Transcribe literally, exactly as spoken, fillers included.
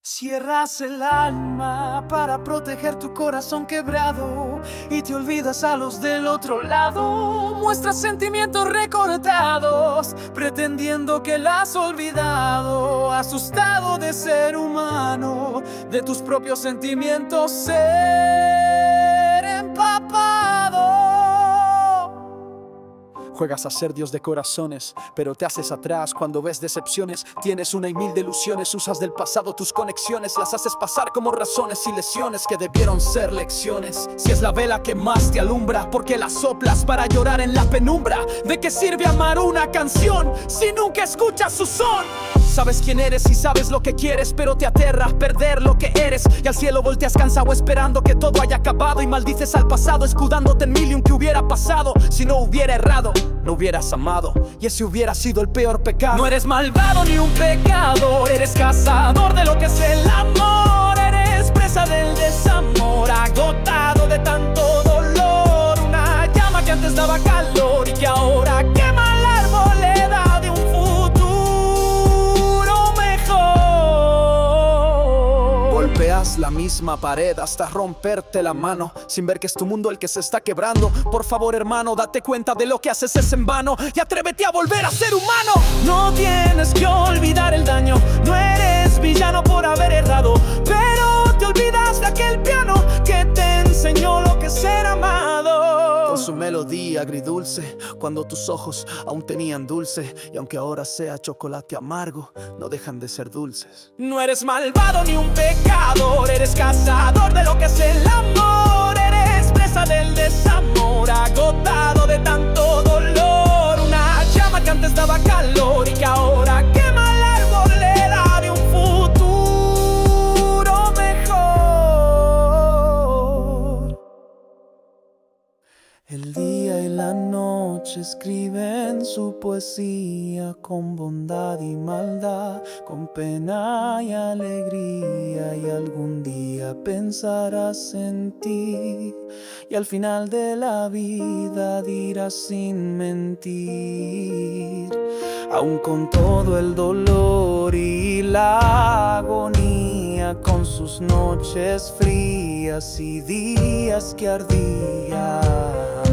Cierras el alma para proteger tu corazón quebrado y te olvidas a los del otro lado. Muestras sentimientos recortados, pretendiendo que la has olvidado. Asustado de ser humano, de tus propios sentimientos ser empapado. Juegas a ser Dios de corazones, pero te haces atrás cuando ves decepciones. Tienes una y mil de ilusiones, usas del pasado tus conexiones, las haces pasar como razones y lesiones que debieron ser lecciones. Si es la vela que más te alumbra, porque la soplas para llorar en la penumbra. ¿De qué sirve amar una canción si nunca escuchas su son? Sabes quién eres y sabes lo que quieres, pero te aterra perder lo que eres. Y al cielo volteas cansado esperando que todo haya acabado, y maldices al pasado escudándote en mil y un que hubiera pasado. Si no hubiera errado, no hubieras amado, y ese hubiera sido el peor pecado. No eres malvado ni un pecador, eres cazador de lo que es el amor. Eres presa del desamor, agotado de tanto dolor. Una llama que antes daba calor y que ahora quema la arboleda de un futuro mejor. Golpeas la misma pared hasta romperte la mano, sin ver que es tu mundo el que se está quebrando. Por favor, hermano, date cuenta de lo que haces es en vano y atrévete a volver a ser humano. No tienes que olvidar el daño, no eres villano por haber errado, pero te olvidas de aquel piano que te enseñó lo que es ser amado. Con su melodía agridulce, cuando tus ojos aún tenían dulce, y aunque ahora sea chocolate amargo, no dejan de ser dulces. No eres malvado ni un pecador, eres cazador de lo que es el amor. Eres presa del desamor, agotado de tanto dolor. Una llama que antes daba calor y que ahora quema la arboleda de un futuro mejor. El día y la noche escriben su poesía con bondad y maldad, con pena y alegría, y algún día pensarás en ti, y al final de la vida dirás sin mentir. Aún con todo el dolor y la agonía, con sus noches frías y días que ardían,